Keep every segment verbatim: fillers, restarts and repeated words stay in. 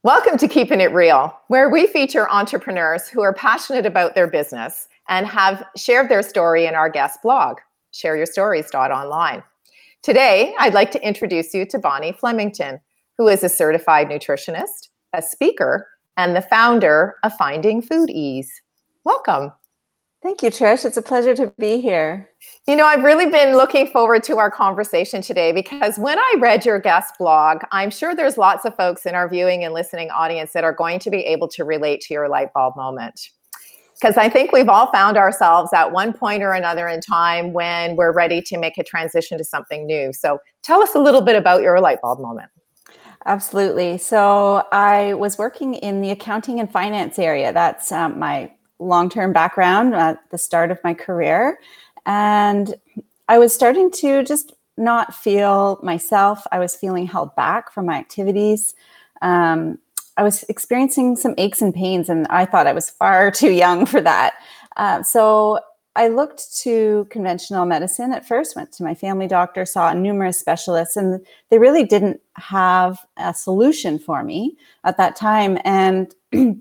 Welcome to Keeping It Real, where we feature entrepreneurs who are passionate about their business and have shared their story in our guest blog, share your stories dot online. Today, I'd like to introduce you to Bonnie Flemington, who is a certified nutritionist, a speaker, and the founder of Finding Food Ease. Welcome. Thank you, Trish. It's a pleasure to be here. You know, I've really been looking forward to our conversation today because when I read your guest blog, I'm sure there's lots of folks in our viewing and listening audience that are going to be able to relate to your light bulb moment. Because I think we've all found ourselves at one point or another in time when we're ready to make a transition to something new. So tell us a little bit about your light bulb moment. Absolutely. So I was working in the accounting and finance area. That's um, my long-term background at the start of my career. And I was starting to just not feel myself. I was feeling held back from my activities. Um, I was experiencing some aches and pains, and I thought I was far too young for that. Uh, so I looked to conventional medicine at first, went to my family doctor, saw numerous specialists, and they really didn't have a solution for me at that time. And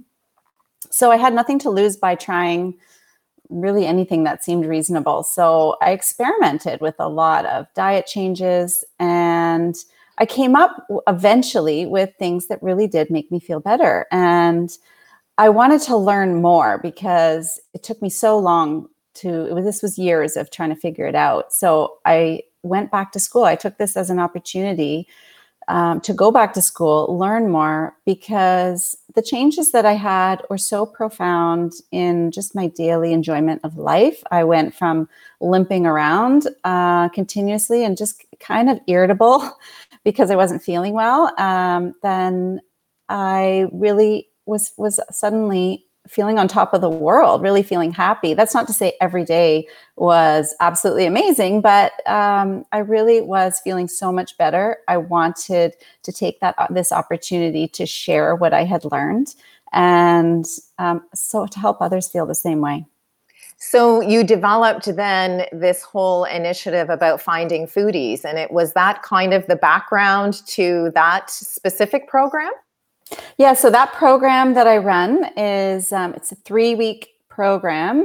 so I had nothing to lose by trying really anything that seemed reasonable. So I experimented with a lot of diet changes, and I came up eventually with things that really did make me feel better. And I wanted to learn more because it took me so long to, it was, this was years of trying to figure it out. So I went back to school. I took this as an opportunity Um, to go back to school, learn more, because the changes that I had were so profound in just my daily enjoyment of life. I went from limping around uh, continuously and just kind of irritable because I wasn't feeling well. Um, then I really was was suddenly feeling on top of the world, really feeling happy. That's not to say every day was absolutely amazing, but um, I really was feeling so much better. I wanted to take that this opportunity to share what I had learned, and um, so to help others feel the same way. So you developed then this whole initiative about Finding Food Ease, and it was that kind of the background to that specific program? Yeah, so that program that I run is, um, it's a three-week program,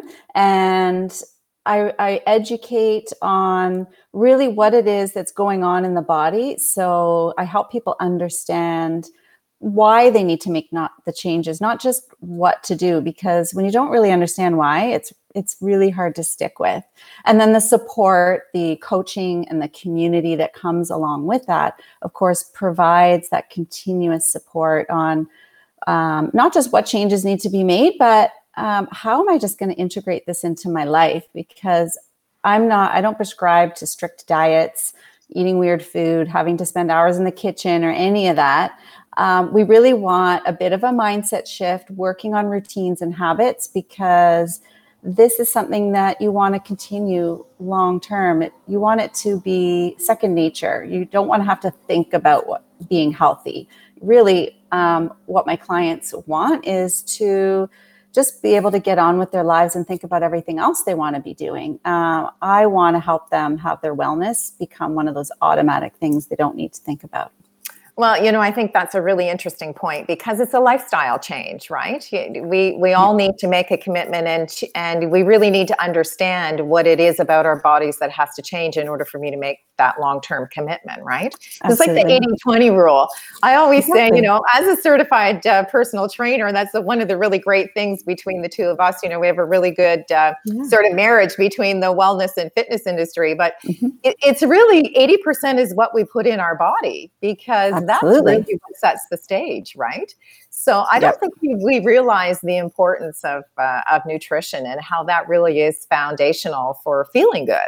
and I, I educate on really what it is that's going on in the body. So I help people understand why they need to make not the changes, not just what to do, because when you don't really understand why, it's it's really hard to stick with. And then the support, the coaching, and the community that comes along with that, of course, provides that continuous support on um, not just what changes need to be made, but um, how am I just going to integrate this into my life? Because I'm not, I don't prescribe to strict diets, eating weird food, having to spend hours in the kitchen, or any of that. Um, we really want a bit of a mindset shift, working on routines and habits, because this is something that you want to continue long term. It, you want it to be second nature. You don't want to have to think about what, being healthy. Really, um, what my clients want is to just be able to get on with their lives and think about everything else they want to be doing. Uh, I want to help them have their wellness become one of those automatic things they don't need to think about. Well, you know, I think that's a really interesting point because it's a lifestyle change, right? We we all need to make a commitment, and and we really need to understand what it is about our bodies that has to change in order for me to make that long-term commitment, right? It's like the eighty twenty rule. I always exactly. say, you know, as a certified uh, personal trainer, that's the, one of the really great things between the two of us. You know, we have a really good uh, yeah. sort of marriage between the wellness and fitness industry, but mm-hmm. it, it's really eighty percent is what we put in our body, because Absolutely. that's really what sets the stage, right? So I don't yep. think we, we realize the importance of uh, of nutrition and how that really is foundational for feeling good.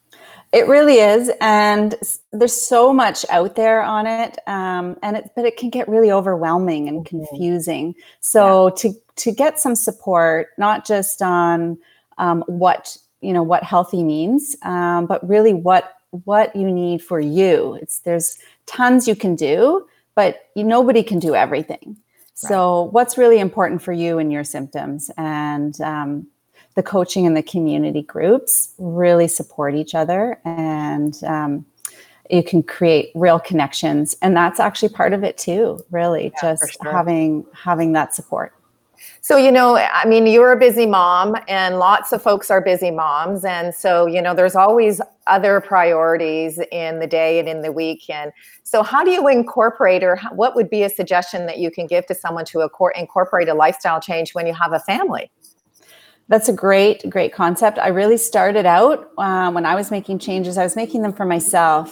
It really is, and there's so much out there on it, um, and it, but it can get really overwhelming and mm-hmm. confusing. So yeah. to to get some support, not just on um, what you know what healthy means, um, but really what what you need for you. It's there's tons you can do, but you, nobody can do everything. Right. So what's really important for you and your symptoms, and um, the coaching and the community groups really support each other. And um, you can create real connections. And that's actually part of it too, really, Yeah, for just sure. having having that support. So, you know, I mean, you're a busy mom and lots of folks are busy moms. And so, you know, there's always other priorities in the day and in the week. And so how do you incorporate, or how- what would be a suggestion that you can give to someone to accor- incorporate a lifestyle change when you have a family? That's a great, great concept. I really started out um, when I was making changes, I was making them for myself.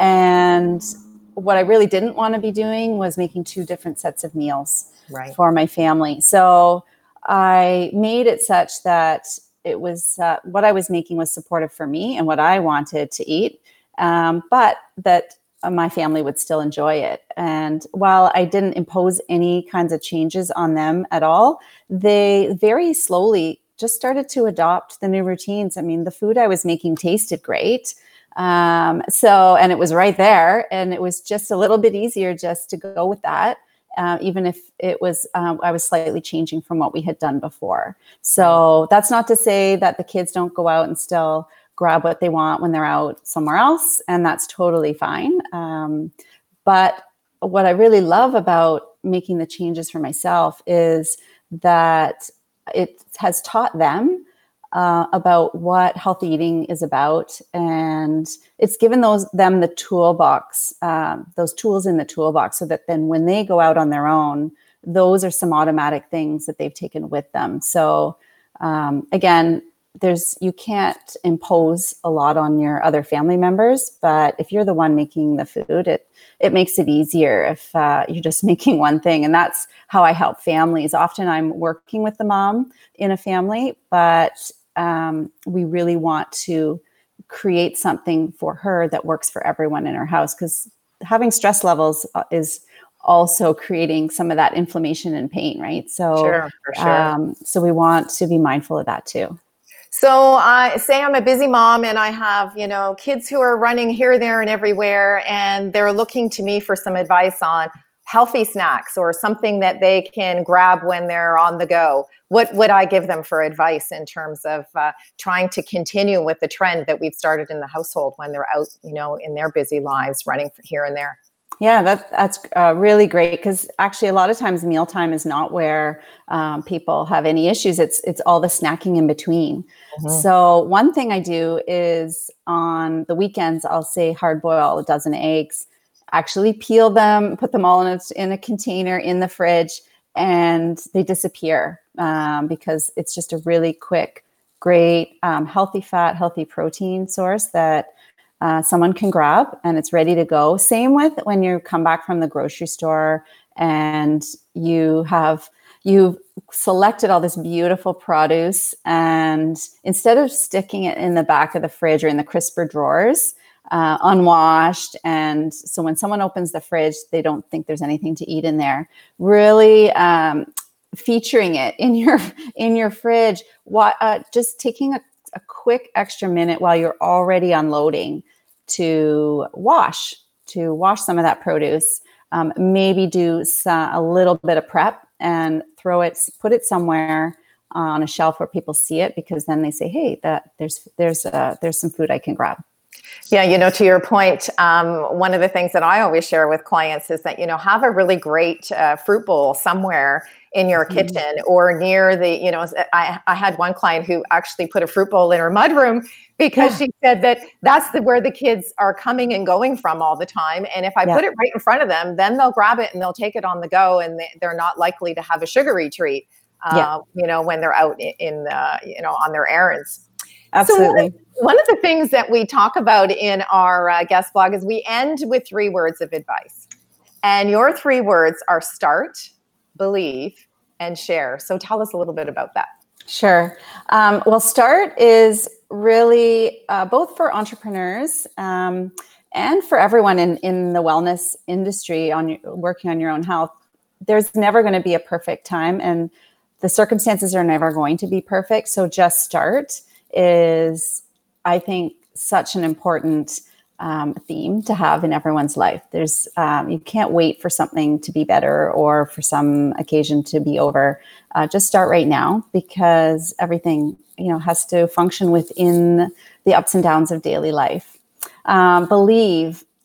And what I really didn't want to be doing was making two different sets of meals Right. for my family. So I made it such that it was uh, what I was making was supportive for me and what I wanted to eat, um, but that uh, my family would still enjoy it. And while I didn't impose any kinds of changes on them at all, they very slowly just started to adopt the new routines. I mean, the food I was making tasted great. Um, so, and it was right there, and it was just a little bit easier just to go with that. Uh, even if it was, um, I was slightly changing from what we had done before. So that's not to say that the kids don't go out and still grab what they want when they're out somewhere else, and that's totally fine. Um, but what I really love about making the changes for myself is that it has taught them uh, about what healthy eating is about, and it's given those them the toolbox, um, those tools in the toolbox, so that then when they go out on their own, those are some automatic things that they've taken with them. So um, again, there's you can't impose a lot on your other family members, but if you're the one making the food, it it makes it easier if uh, you're just making one thing. And that's how I help families. Often I'm working with the mom in a family, but um, we really want to create something for her that works for everyone in her house, because having stress levels is also creating some of that inflammation and pain, right? So, Sure, for sure. um, so we want to be mindful of that too. So I say I'm a busy mom and I have, you know, kids who are running here, there, and everywhere, and they're looking to me for some advice on healthy snacks or something that they can grab when they're on the go. What would I give them for advice in terms of uh, trying to continue with the trend that we've started in the household when they're out, you know, in their busy lives, running here and there? Yeah, that, that's uh, really great, because actually a lot of times mealtime is not where um, people have any issues. It's it's all the snacking in between. Mm-hmm. So one thing I do is on the weekends, I'll say hard boil a dozen eggs, actually peel them, put them all in a, in a container in the fridge, and they disappear um, because it's just a really quick, great, um, healthy fat, healthy protein source that Uh, someone can grab, and it's ready to go. Same with when you come back from the grocery store and you have you've selected all this beautiful produce, and instead of sticking it in the back of the fridge or in the crisper drawers, uh, unwashed, and so when someone opens the fridge, they don't think there's anything to eat in there. Really um, featuring it in your in your fridge. What uh, just taking a a quick extra minute while you're already unloading to wash, to wash some of that produce, um, maybe do some, a little bit of prep and throw it, put it somewhere on a shelf where people see it, because then they say, hey, that there's, there's, uh, there's some food I can grab. Yeah, you know, to your point, um, one of the things that I always share with clients is that, you know, have a really great uh, fruit bowl somewhere in your Mm-hmm. kitchen or near the, you know, I, I had one client who actually put a fruit bowl in her mudroom because Yeah. she said that that's the, where the kids are coming and going from all the time. And if I Yeah. put it right in front of them, then they'll grab it and they'll take it on the go, and they, they're not likely to have a sugary treat, uh, Yeah. you know, when they're out in, in uh, you know, on their errands. Absolutely. So one of the things that we talk about in our uh, guest blog is we end with three words of advice. And your three words are start, believe, and share. So tell us a little bit about that. Sure. Um, well, START is really uh, both for entrepreneurs um, and for everyone in, in the wellness industry on your, working on your own health. There's never going to be a perfect time, and the circumstances are never going to be perfect. So just start is, I think, such an important um, theme to have in everyone's life. There's um, you can't wait for something to be better or for some occasion to be over. Uh, just start right now, because everything, you know, has to function within the ups and downs of daily life. Um, believe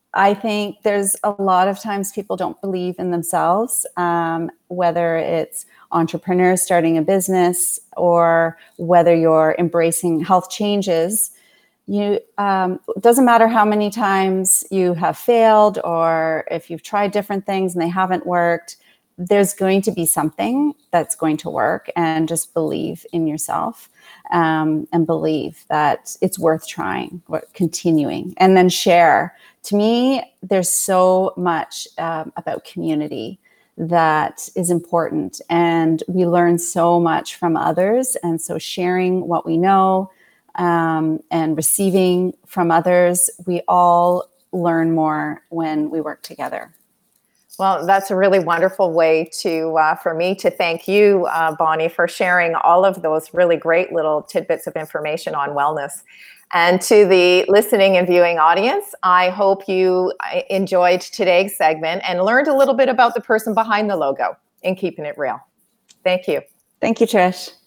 I think there's a lot of times people don't believe in themselves, um, whether it's entrepreneurs starting a business or whether you're embracing health changes. You, um, it doesn't matter how many times you have failed or if you've tried different things and they haven't worked, there's going to be something that's going to work, and just believe in yourself, um, and believe that it's worth trying, continuing, and then share. To me, there's so much um, about community that is important, and we learn so much from others. And so sharing what we know um, and receiving from others, we all learn more when we work together. Well, that's a really wonderful way to, uh, for me to thank you, uh, Bonnie, for sharing all of those really great little tidbits of information on wellness. And to the listening and viewing audience, I hope you enjoyed today's segment and learned a little bit about the person behind the logo in Keeping It Real. Thank you. Thank you, Trish.